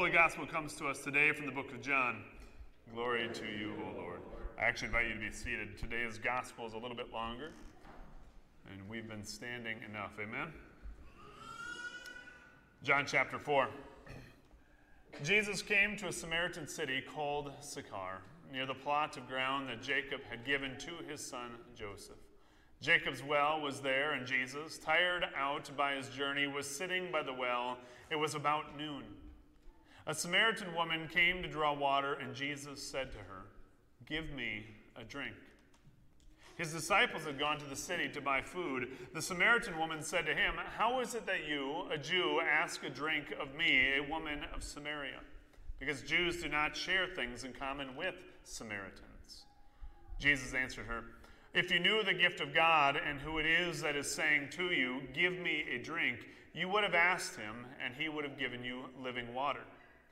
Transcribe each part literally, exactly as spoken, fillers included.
Holy Gospel comes to us today from the book of John. Glory to you, O Lord. I actually invite you to be seated. Today's Gospel is a little bit longer, and we've been standing enough. Amen? John chapter four. Jesus came to a Samaritan city called Sychar, near the plot of ground that Jacob had given to his son Joseph. Jacob's well was there, and Jesus, tired out by his journey, was sitting by the well. It was about noon. A Samaritan woman came to draw water, and Jesus said to her, "Give me a drink." His disciples had gone to the city to buy food. The Samaritan woman said to him, "How is it that you, a Jew, ask a drink of me, a woman of Samaria?" Because Jews do not share things in common with Samaritans. Jesus answered her, "If you knew the gift of God and who it is that is saying to you, 'Give me a drink,' you would have asked him, and he would have given you living water."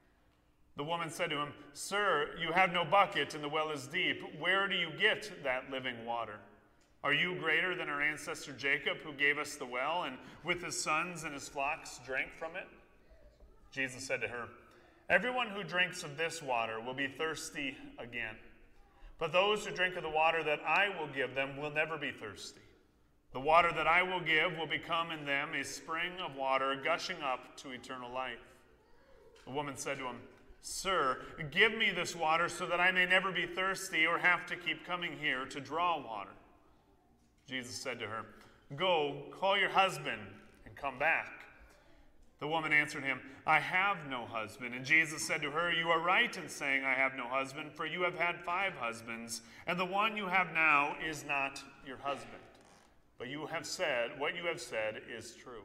The woman said to him, "Sir, you have no bucket, and the well is deep. Where do you get that living water? Are you greater than our ancestor Jacob, who gave us the well, and with his sons and his flocks drank from it?" Jesus said to her, "Everyone who drinks of this water will be thirsty again. But those who drink of the water that I will give them will never be thirsty. The water that I will give will become in them a spring of water gushing up to eternal life." The woman said to him, "Sir, give me this water so that I may never be thirsty or have to keep coming here to draw water." Jesus said to her, "Go, call your husband and come back." The woman answered him, "I have no husband." And Jesus said to her, "You are right in saying, 'I have no husband,' for you have had five husbands, and the one you have now is not your husband. But you have said, what you have said is true."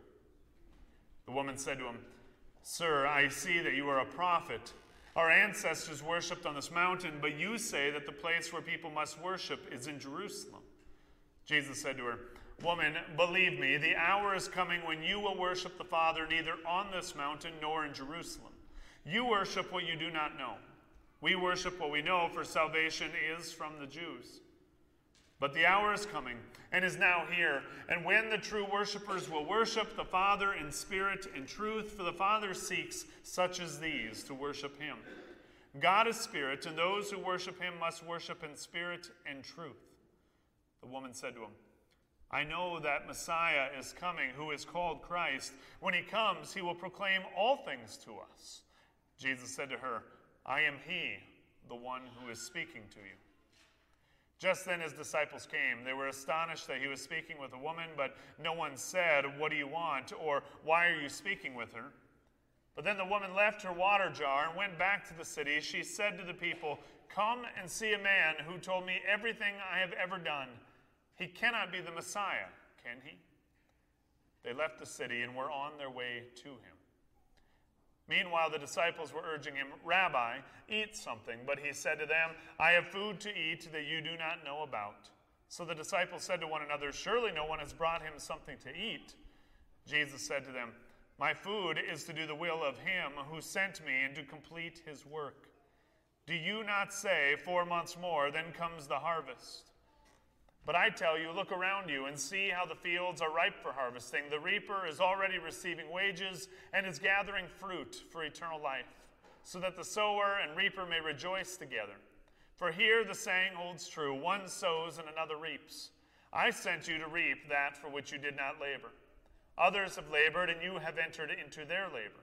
The woman said to him, "Sir, I see that you are a prophet. Our ancestors worshipped on this mountain, but you say that the place where people must worship is in Jerusalem." Jesus said to her, "Woman, believe me, the hour is coming when you will worship the Father neither on this mountain nor in Jerusalem. You worship what you do not know. We worship what we know, for salvation is from the Jews. But the hour is coming and is now here, and when the true worshipers will worship the Father in spirit and truth, for the Father seeks such as these to worship him. God is spirit, and those who worship him must worship in spirit and truth." The woman said to him, "I know that Messiah is coming, who is called Christ. When he comes, he will proclaim all things to us." Jesus said to her, "I am he, the one who is speaking to you." Just then his disciples came. They were astonished that he was speaking with a woman, but no one said, "What do you want?" or "Why are you speaking with her?" But then the woman left her water jar and went back to the city. She said to the people, "Come and see a man who told me everything I have ever done. He cannot be the Messiah, can he?" They left the city and were on their way to him. Meanwhile, the disciples were urging him, "Rabbi, eat something." But he said to them, "I have food to eat that you do not know about." So the disciples said to one another, "Surely no one has brought him something to eat." Jesus said to them, "My food is to do the will of him who sent me and to complete his work. Do you not say, 'Four months more, then comes the harvest'? But I tell you, look around you and see how the fields are ripe for harvesting. The reaper is already receiving wages and is gathering fruit for eternal life, so that the sower and reaper may rejoice together. For here the saying holds true, 'One sows and another reaps.' I sent you to reap that for which you did not labor. Others have labored, and you have entered into their labor."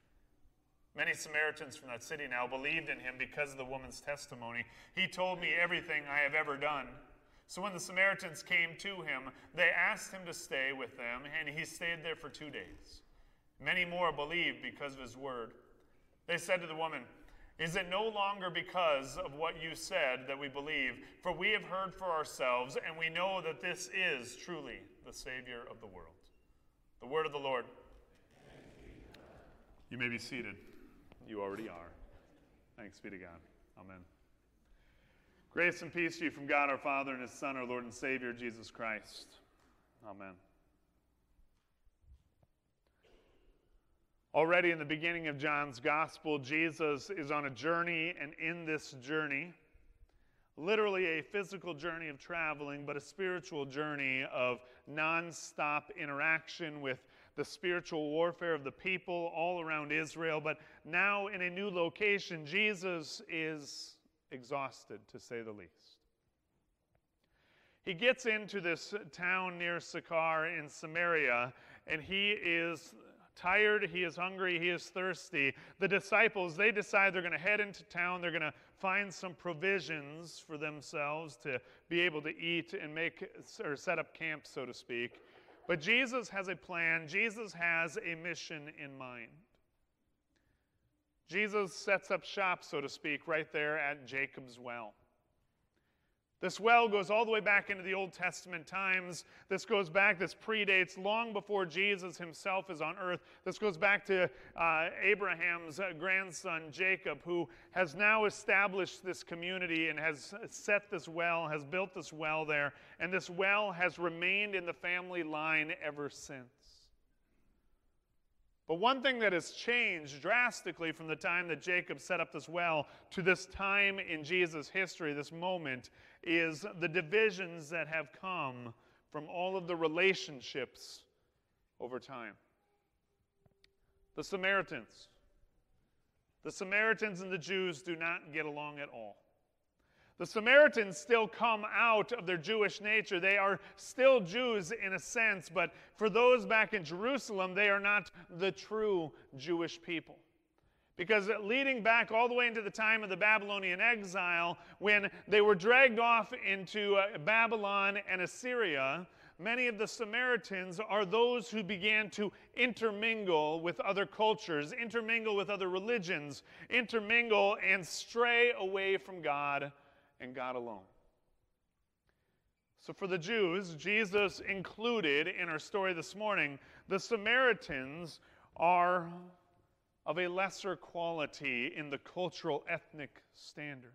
Many Samaritans from that city now believed in him because of the woman's testimony. "He told me everything I have ever done." So when the Samaritans came to him, they asked him to stay with them, and he stayed there for two days. Many more believed because of his word. They said to the woman, "Is it no longer because of what you said that we believe? For we have heard for ourselves, and we know that this is truly the Savior of the world." The word of the Lord. You may be seated. You already are. Thanks be to God. Amen. Grace and peace to you from God our Father and his Son, our Lord and Savior, Jesus Christ. Amen. Already in the beginning of John's Gospel, Jesus is on a journey, and in this journey, literally a physical journey of traveling, but a spiritual journey of non-stop interaction with the spiritual warfare of the people all around Israel. But now in a new location, Jesus is exhausted, to say the least. He gets into this town near Sychar in Samaria, and he is tired, he is hungry, he is thirsty. The disciples, they decide they're going to head into town. They're going to find some provisions for themselves to be able to eat and make or set up camp, so to speak. But Jesus has a plan. Jesus has a mission in mind. Jesus sets up shop, so to speak, right there at Jacob's well. This well goes all the way back into the Old Testament times. This goes back, this predates long before Jesus himself is on earth. This goes back to uh, Abraham's uh, grandson, Jacob, who has now established this community and has set this well, has built this well there. And this well has remained in the family line ever since. But one thing that has changed drastically from the time that Jacob set up this well to this time in Jesus' history, this moment, is the divisions that have come from all of the relationships over time. The Samaritans. The Samaritans and the Jews do not get along at all. The Samaritans still come out of their Jewish nature. They are still Jews in a sense, but for those back in Jerusalem, they are not the true Jewish people. Because leading back all the way into the time of the Babylonian exile, when they were dragged off into uh, Babylon and Assyria, many of the Samaritans are those who began to intermingle with other cultures, intermingle with other religions, intermingle and stray away from God and God alone. So for the Jews, Jesus included in our story this morning, the Samaritans are of a lesser quality in the cultural ethnic standards.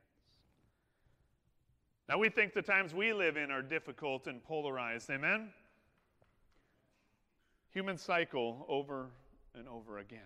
Now we think the times we live in are difficult and polarized, amen? Human cycle over and over again.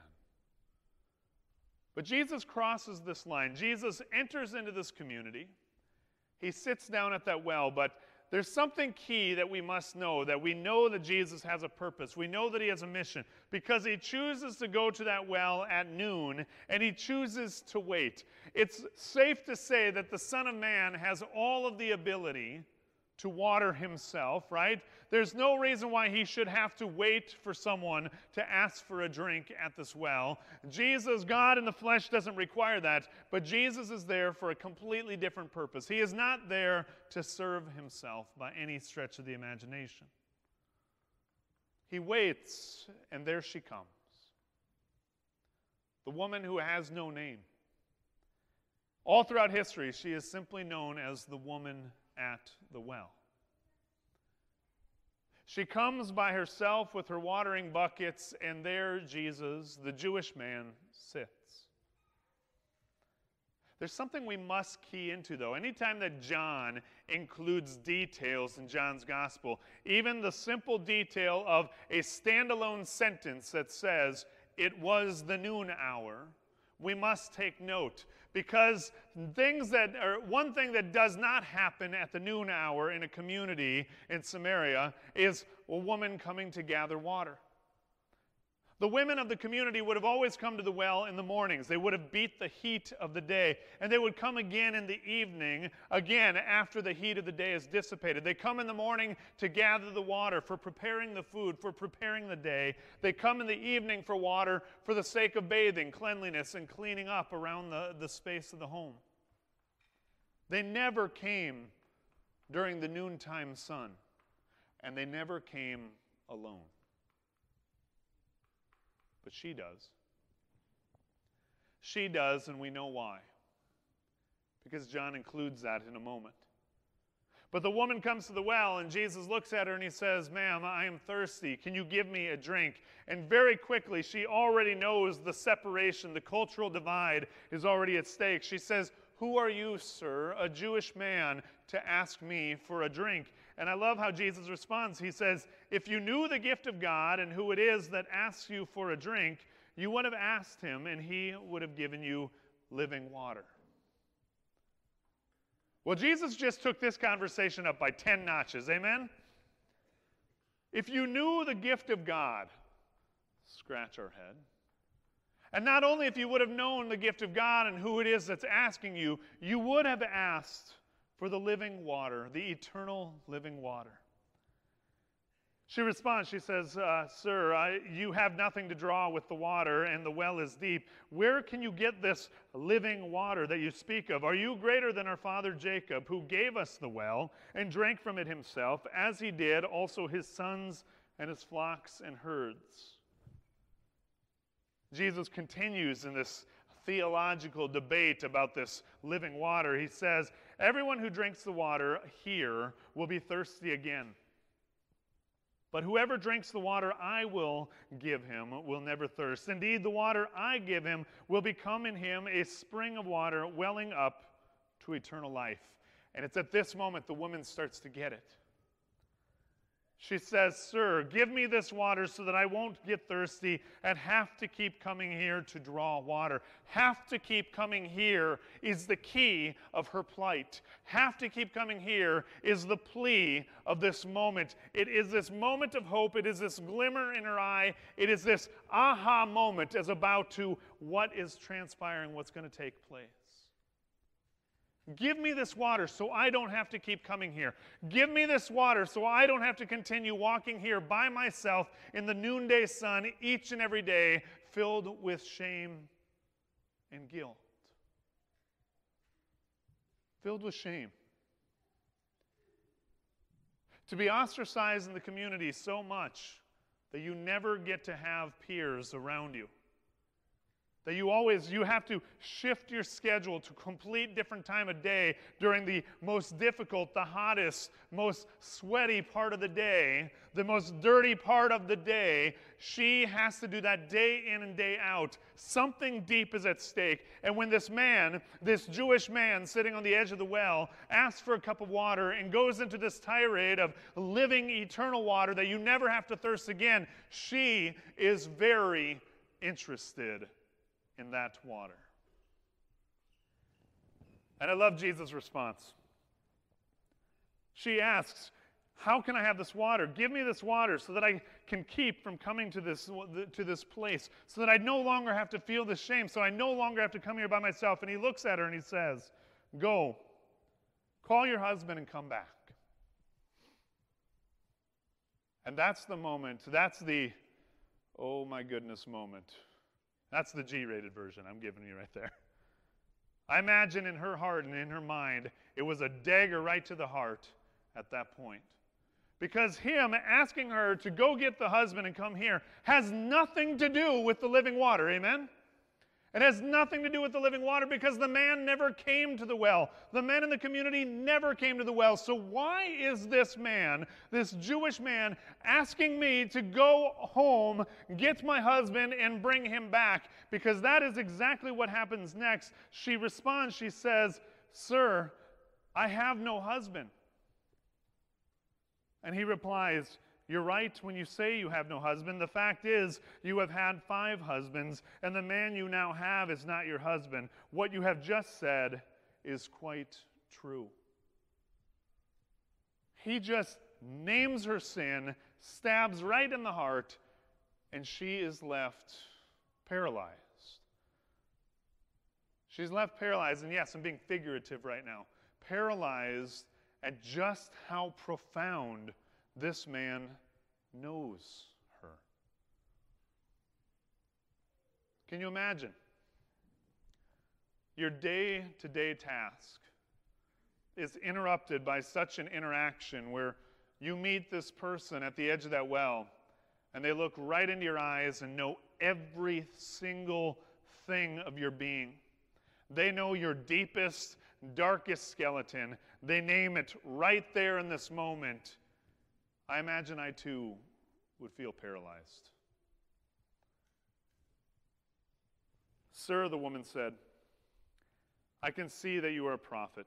But Jesus crosses this line. Jesus enters into this community. He sits down at that well, but there's something key that we must know, that we know that Jesus has a purpose. We know that he has a mission, because he chooses to go to that well at noon, and he chooses to wait. It's safe to say that the Son of Man has all of the ability to water himself, right? There's no reason why he should have to wait for someone to ask for a drink at this well. Jesus, God in the flesh, doesn't require that, but Jesus is there for a completely different purpose. He is not there to serve himself by any stretch of the imagination. He waits, and there she comes. The woman who has no name. All throughout history, she is simply known as the woman at the well. She comes by herself with her watering buckets, and there Jesus, the Jewish man, sits. There's something we must key into, though. Anytime that John includes details in John's gospel, even the simple detail of a standalone sentence that says, "It was the noon hour," we must take note, because things that are, one thing that does not happen at the noon hour in a community in Samaria is a woman coming to gather water. The women of the community would have always come to the well in the mornings. They would have beat the heat of the day, and they would come again in the evening, again after the heat of the day is dissipated. They come in the morning to gather the water, for preparing the food, for preparing the day. They come in the evening for water for the sake of bathing, cleanliness, and cleaning up around the, the space of the home. They never came during the noontime sun, and they never came alone. But she does. She does, and we know why. Because John includes that in a moment. But the woman comes to the well, and Jesus looks at her and he says, "Ma'am, I am thirsty. Can you give me a drink?" And very quickly, she already knows the separation, the cultural divide is already at stake. She says, "Who are you, sir, a Jewish man, to ask me for a drink?" And I love how Jesus responds. He says, "If you knew the gift of God and who it is that asks you for a drink, you would have asked him, and he would have given you living water." Well, Jesus just took this conversation up by ten notches, amen? If you knew the gift of God, scratch our head. And not only if you would have known the gift of God and who it is that's asking you, you would have asked for the living water, the eternal living water. She responds, she says, uh, Sir, I, you have nothing to draw with the water, and the well is deep. Where can you get this living water that you speak of? Are you greater than our father Jacob, who gave us the well and drank from it himself, as he did also his sons and his flocks and herds? Jesus continues in this theological debate about this living water. He says, everyone who drinks the water here will be thirsty again. But whoever drinks the water I will give him will never thirst. Indeed, the water I give him will become in him a spring of water welling up to eternal life. And it's at this moment the woman starts to get it. She says, Sir, give me this water so that I won't get thirsty and have to keep coming here to draw water. Have to keep coming here is the key of her plight. Have to keep coming here is the plea of this moment. It is this moment of hope. It is this glimmer in her eye. It is this aha moment as about to what is transpiring, what's going to take place. Give me this water so I don't have to keep coming here. Give me this water so I don't have to continue walking here by myself in the noonday sun each and every day, filled with shame and guilt. Filled with shame. To be ostracized in the community so much that you never get to have peers around you. That you always, you have to shift your schedule to a complete different time of day during the most difficult, the hottest, most sweaty part of the day, the most dirty part of the day. She has to do that day in and day out. Something deep is at stake. And when this man, this Jewish man sitting on the edge of the well, asks for a cup of water and goes into this tirade of living eternal water that you never have to thirst again, she is very interested in that water. And I love Jesus' response. She asks, how can I have this water? Give me this water so that I can keep from coming to this, to this place, so that I no longer have to feel this shame, so I no longer have to come here by myself. And he looks at her and he says, go, call your husband and come back. And that's the moment, that's the, oh my goodness moment. That's the G-rated version I'm giving you right there. I imagine in her heart and in her mind, it was a dagger right to the heart at that point. Because him asking her to go get the husband and come here has nothing to do with the living water, amen? It has nothing to do with the living water because the man never came to the well. The men in the community never came to the well. So why is this man, this Jewish man, asking me to go home, get my husband, and bring him back? Because that is exactly what happens next. She responds, she says, Sir, I have no husband. And he replies, you're right when you say you have no husband. The fact is, you have had five husbands, and the man you now have is not your husband. What you have just said is quite true. He just names her sin, stabs right in the heart, and she is left paralyzed. She's left paralyzed, and yes, I'm being figurative right now, paralyzed at just how profound this man knows her. Can you imagine? Your day-to-day task is interrupted by such an interaction where you meet this person at the edge of that well, and they look right into your eyes and know every single thing of your being. They know your deepest, darkest skeleton. They name it right there in this moment. I imagine I too would feel paralyzed. Sir, the woman said, I can see that you are a prophet.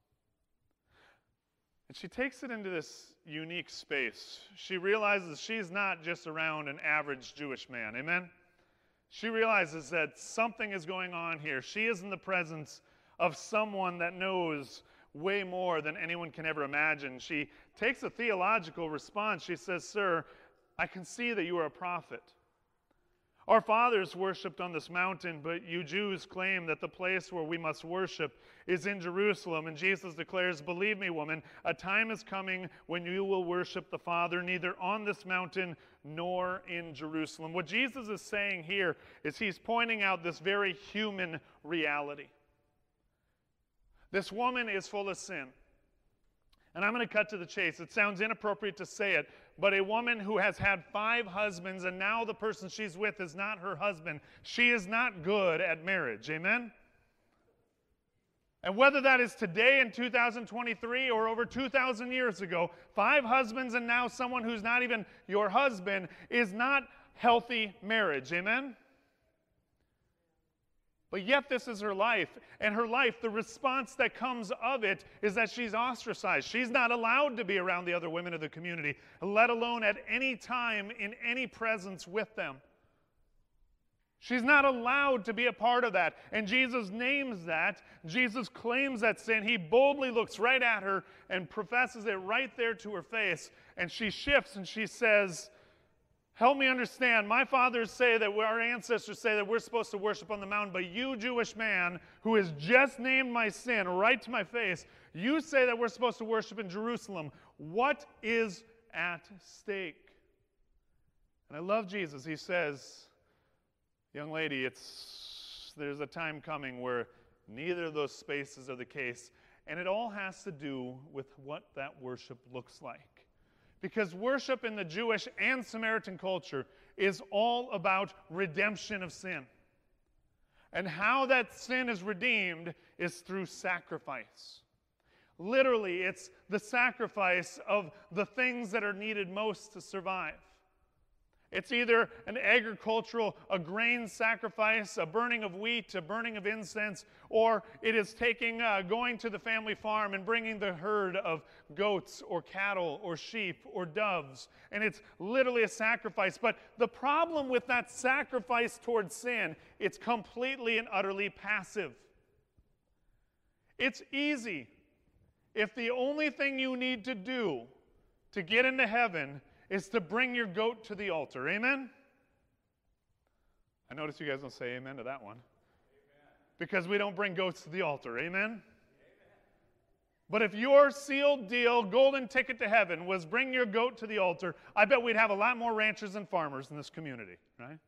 And she takes it into this unique space. She realizes she's not just around an average Jewish man. Amen? She realizes that something is going on here. She is in the presence of someone that knows way more than anyone can ever imagine. She takes a theological response. She says, Sir, I can see that you are a prophet. Our fathers worshipped on this mountain, but you Jews claim that the place where we must worship is in Jerusalem. And Jesus declares, believe me, woman, a time is coming when you will worship the Father neither on this mountain nor in Jerusalem. What Jesus is saying here is he's pointing out this very human reality. This woman is full of sin. And I'm going to cut to the chase. It sounds inappropriate to say it, but a woman who has had five husbands and now the person she's with is not her husband, she is not good at marriage. Amen? And whether that is today in two thousand twenty-three or over two thousand years ago, five husbands and now someone who's not even your husband is not healthy marriage. Amen? But yet this is her life, and her life, the response that comes of it is that she's ostracized. She's not allowed to be around the other women of the community, let alone at any time in any presence with them. She's not allowed to be a part of that, and Jesus names that. Jesus claims that sin. He boldly looks right at her and professes it right there to her face, and she shifts and she says, help me understand. My fathers say that our ancestors say that we're supposed to worship on the mountain, but you, Jewish man, who has just named my sin right to my face, you say that we're supposed to worship in Jerusalem. What is at stake? And I love Jesus. He says, young lady, it's there's a time coming where neither of those spaces are the case, and it all has to do with what that worship looks like. Because worship in the Jewish and Samaritan culture is all about redemption of sin. And how that sin is redeemed is through sacrifice. Literally, it's the sacrifice of the things that are needed most to survive. It's either an agricultural, a grain sacrifice, a burning of wheat, a burning of incense, or it is taking, uh, going to the family farm and bringing the herd of goats or cattle or sheep or doves. And it's literally a sacrifice. But the problem with that sacrifice towards sin, it's completely and utterly passive. It's easy. If the only thing you need to do to get into heaven is to bring your goat to the altar. Amen? I notice you guys don't say amen to that one. Amen. Because we don't bring goats to the altar. Amen? Amen? But if your sealed deal, golden ticket to heaven, was bring your goat to the altar, I bet we'd have a lot more ranchers and farmers in this community, right?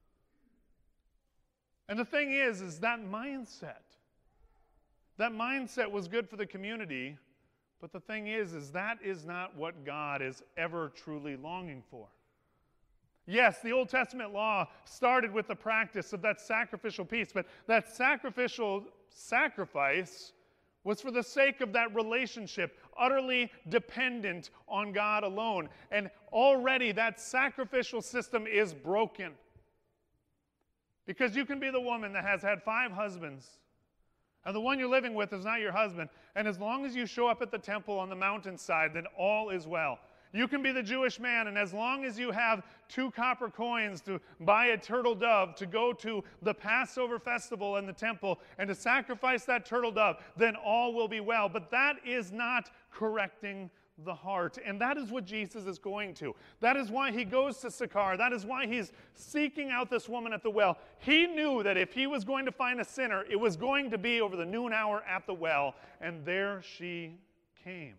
And the thing is, is that mindset, that mindset was good for the community. But the thing is, is that is not what God is ever truly longing for. Yes, the Old Testament law started with the practice of that sacrificial piece, but that sacrificial sacrifice was for the sake of that relationship, utterly dependent on God alone. And already that sacrificial system is broken. Because you can be the woman that has had five husbands, and the one you're living with is not your husband. And as long as you show up at the temple on the mountainside, then all is well. You can be the Jewish man, and as long as you have two copper coins to buy a turtle dove to go to the Passover festival in the temple and to sacrifice that turtle dove, then all will be well. But that is not correcting the heart. And that is what Jesus is going to. That is why he goes to Sychar. That is why he's seeking out this woman at the well. He knew that if he was going to find a sinner, it was going to be over the noon hour at the well. And there she came.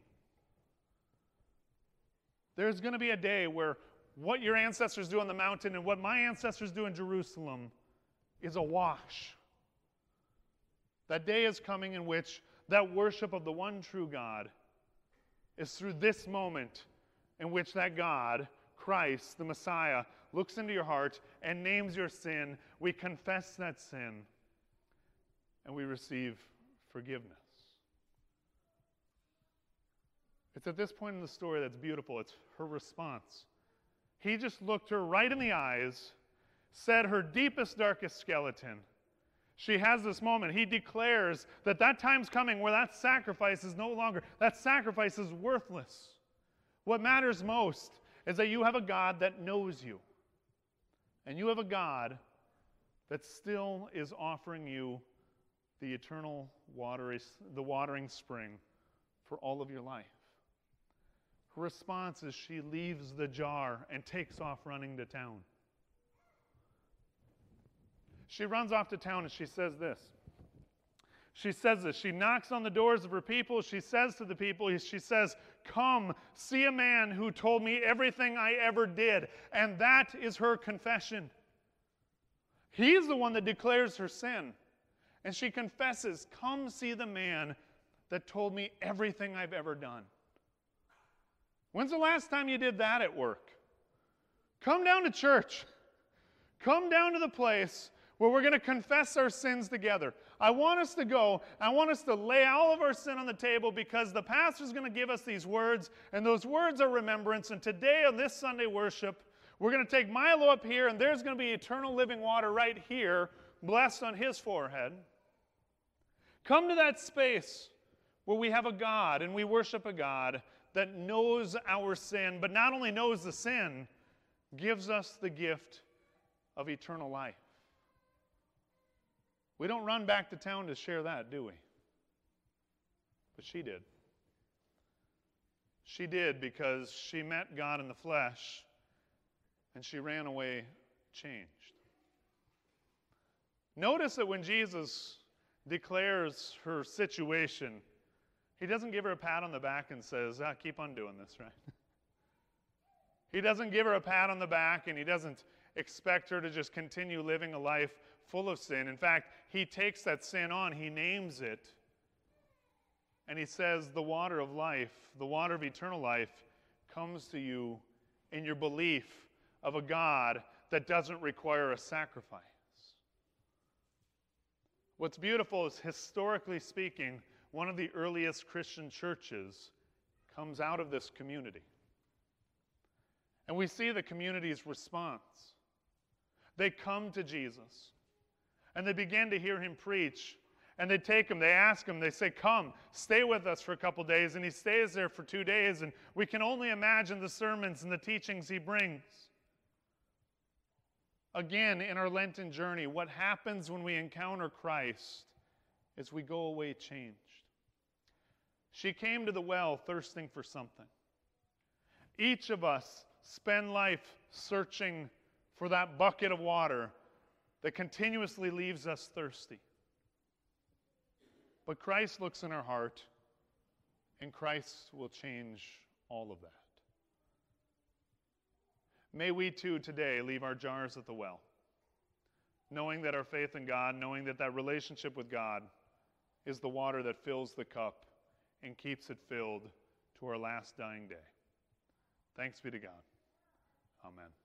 There's going to be a day where what your ancestors do on the mountain and what my ancestors do in Jerusalem is a wash. That day is coming in which that worship of the one true God is through this moment in which that God, Christ, the Messiah, looks into your heart and names your sin. We confess that sin, and we receive forgiveness. It's at this point in the story that's beautiful. It's her response. He just looked her right in the eyes, said her deepest, darkest skeleton. She has this moment. He declares that that time's coming where that sacrifice is no longer, that sacrifice is worthless. What matters most is that you have a God that knows you. And you have a God that still is offering you the eternal water, the watering spring for all of your life. Her response is she leaves the jar and takes off running to town. she runs off to town and she says this. She says this. She knocks on the doors of her people. She says to the people, she says, "Come, see a man who told me everything I ever did." And that is her confession. He's the one that declares her sin. And she confesses, "Come see the man that told me everything I've ever done." When's the last time you did that at work? Come down to church. Come down to the place where we're going to confess our sins together. I want us to go. I want us to lay all of our sin on the table because the pastor's going to give us these words, and those words are remembrance. And today on this Sunday worship, we're going to take Milo up here, and there's going to be eternal living water right here, blessed on his forehead. Come to that space where we have a God and we worship a God that knows our sin, but not only knows the sin, gives us the gift of eternal life. We don't run back to town to share that, do we? But she did. She did because she met God in the flesh and she ran away changed. Notice that when Jesus declares her situation, he doesn't give her a pat on the back and says, ah, keep on doing this, right? He doesn't give her a pat on the back, and he doesn't expect her to just continue living a life full of sin. In fact, he takes that sin on, he names it, and he says, the water of life, the water of eternal life, comes to you in your belief of a God that doesn't require a sacrifice. What's beautiful is, historically speaking, one of the earliest Christian churches comes out of this community. And we see the community's response. They come to Jesus, and they begin to hear him preach. And they take him, they ask him, they say, come, stay with us for a couple days. And he stays there for two days, and we can only imagine the sermons and the teachings he brings. Again, in our Lenten journey, what happens when we encounter Christ is we go away changed. She came to the well thirsting for something. Each of us spend life searching for that bucket of water that continuously leaves us thirsty. But Christ looks in our heart, and Christ will change all of that. May we too today leave our jars at the well, knowing that our faith in God, knowing that that relationship with God is the water that fills the cup and keeps it filled to our last dying day. Thanks be to God. Amen.